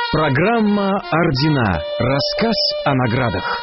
Программа «Ордена». Рассказ о наградах.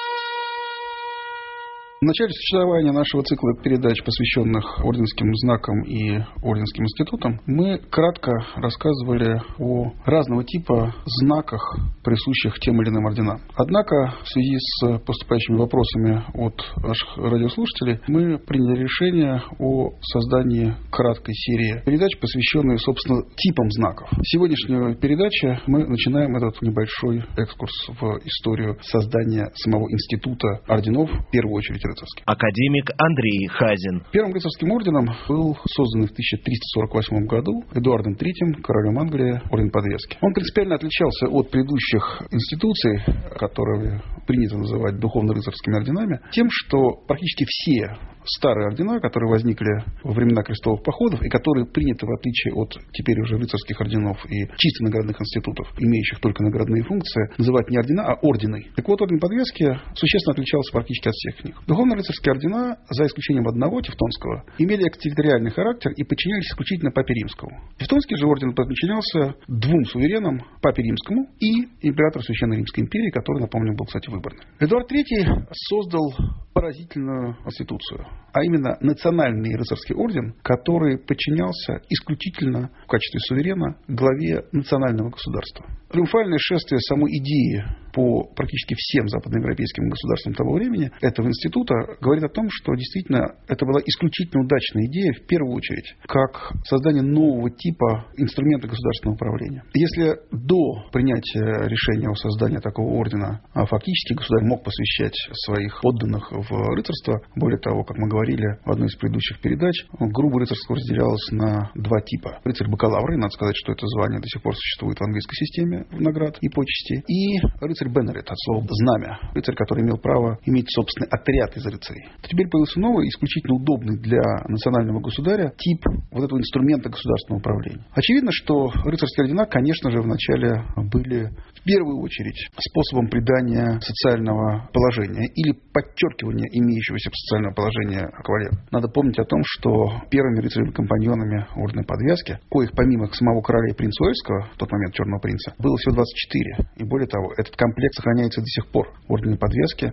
В начале существования нашего цикла передач, посвященных орденским знакам и орденским институтам, мы кратко рассказывали о разного типа знаках, присущих тем или иным орденам. Однако, в связи с поступающими вопросами от наших радиослушателей, мы приняли решение о создании краткой серии передач, посвященной, собственно, типам знаков. Сегодняшнюю передачу мы начинаем этот небольшой экскурс в историю создания самого института орденов, в первую очередь рыцарских. Академик Андрей Хазин. Первым рыцарским орденом был создан в 1348 году Эдуардом III, королем Англии, орден Подвески. Он принципиально отличался от предыдущих институций, которые принято называть духовно-рыцарскими орденами, тем, что практически все старые ордена, которые возникли во времена крестовых походов и которые приняты, в отличие от теперь уже рыцарских орденов и чисто наградных институтов, имеющих только наградные функции, называть не ордена, а ордены. Так вот, орден Подвески существенно отличался практически от всех них. Духовно-рыцарские ордена, за исключением одного, Тевтонского, имели экстерриториальный характер и подчинялись исключительно Папе Римскому. Тевтонский же орден подчинялся двум суверенам, Папе Римскому и императору Священной Римской империи, который, напомню, был, кстати, выборный. Эдуард III создал поразительную институцию, а именно национальный рыцарский орден, который подчинялся исключительно в качестве суверена главе национального государства. Триумфальное шествие самой идеи по практически всем западноевропейским государствам того времени этого института говорит о том, что действительно это была исключительно удачная идея, в первую очередь, как создание нового типа инструмента государственного управления. Если до принятия решения о создании такого ордена фактически государь мог посвящать своих подданных в рыцарство, более того, как мы говорили в одной из предыдущих передач, грубо рыцарство разделялось на два типа. Рыцарь-бакалавр, и надо сказать, что это звание до сих пор существует в английской системе наград и почести, и рыцарь-беннерит, от слова знамя, рыцарь, который имел право иметь собственный отряд из рыцарей. Теперь появился новый, исключительно удобный для национального государя тип вот этого инструмента государственного управления. Очевидно, что рыцарские ордена, конечно же, вначале были в первую очередь способом придания социального положения или подчеркивания имеющегося социального положения кавалера. Надо помнить о том, что первыми рыцарями-компаньонами ордена Подвязки, коих помимо самого короля и принца Уэльского, в тот момент черного принца, было всего 24. И более того, этот комплект сохраняется до сих пор. В ордене Подвязки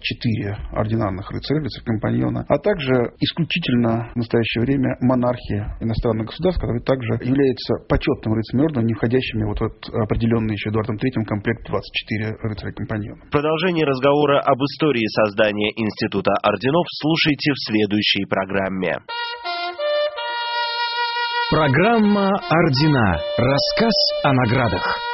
24 ординарных рыцаря, рыцаря-компаньона, а также исключительно в настоящее время монархи иностранных государств, которые также являются почетным рыцарями ордена, не входящими вот в этот определенный еще Эдуардом III комплект 24 рыцаря-компаньона. Продолжение разговора об истории создания института орденов слушайте в следующей программе. Программа «Ордена». Рассказ о наградах.